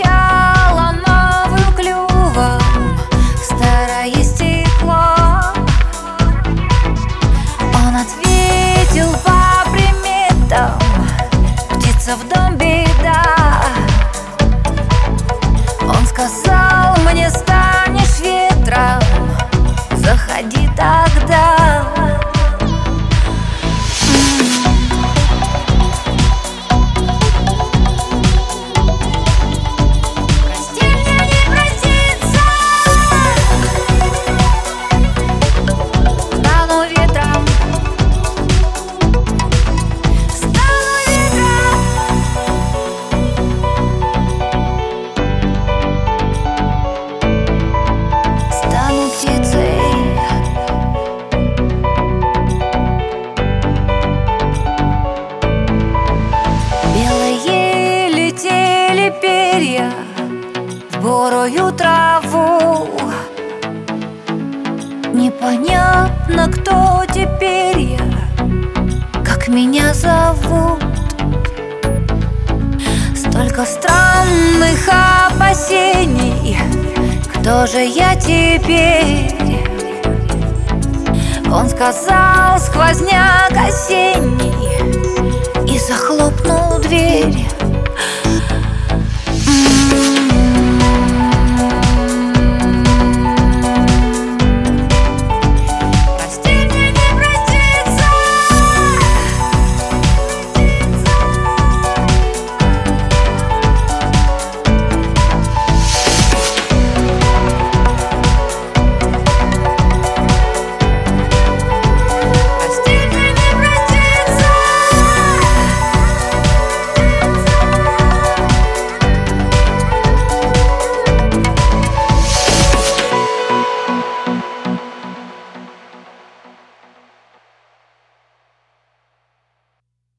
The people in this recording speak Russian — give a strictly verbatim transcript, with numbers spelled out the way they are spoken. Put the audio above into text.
стало новым клювом старое стекло. Он ответил по приметам: птица в дом беда. Он сказал мне: станешь ветром, заходи тогда. Перья в борую траву. Непонятно, кто теперь я, как меня зовут. Столько странных опасений, кто же я теперь? Он сказал: сквозняк осенний, и захлопнул дверь.